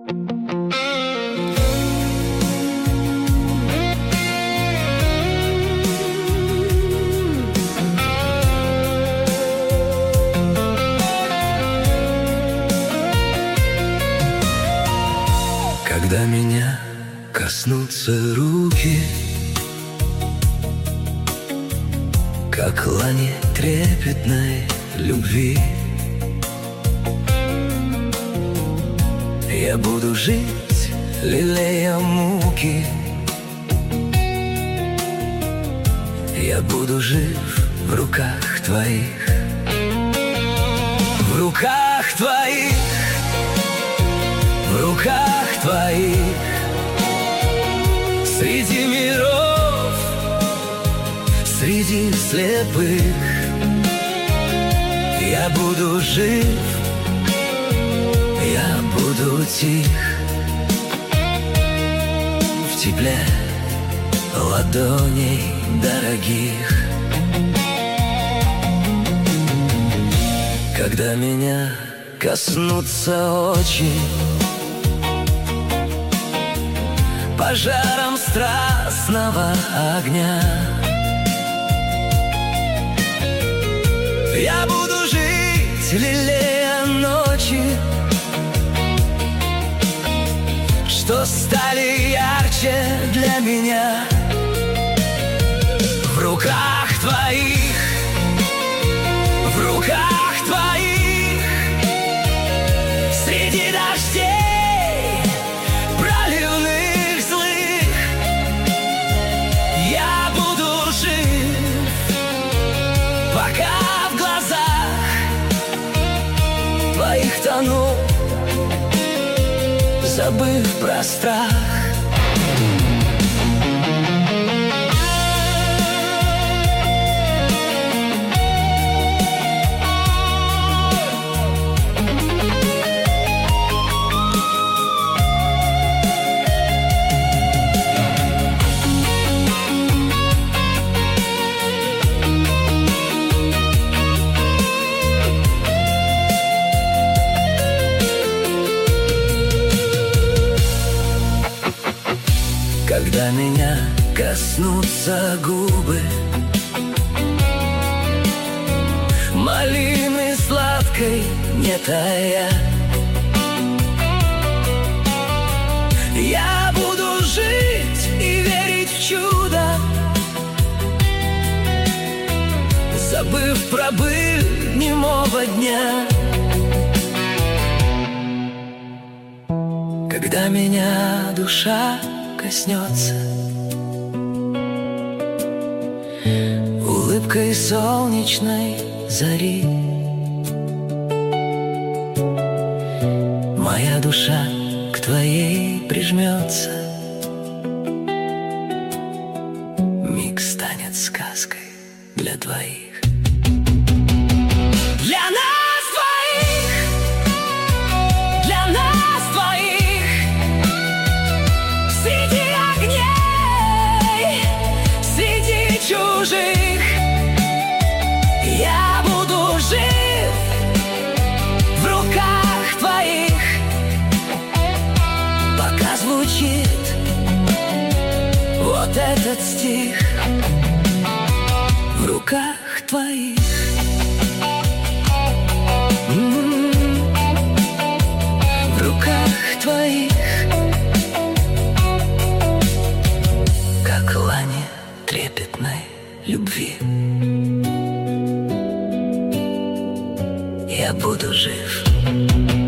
Когда меня коснутся руки, как лани трепетной любви, я буду жить, лелея муки. Я буду жив в руках твоих, в руках твоих, в руках твоих. Среди миров, среди слепых я буду жив, я буду тих в тепле ладоней дорогих. Когда меня коснутся очи пожаром страстного огня, я буду жить, лелея ночи, что стали ярче для меня. В руках твоих, в руках твоих, среди дождей проливных злых я буду жив, пока в глазах твоих тону, забыв про страх. Когда меня коснутся губы малины сладкой, не тая, я буду жить и верить в чудо, забыв про быль немого дня. Когда меня душа коснется улыбкой солнечной зари, моя душа к твоей прижмется, миг станет сказкой для двоих. Для нас двоих, для нас двоих, среди огней, среди чужих я буду жив в руках твоих, пока звучит вот этот стих. В руках твоих, в руках твоих, как лани трепетной любви я буду жив.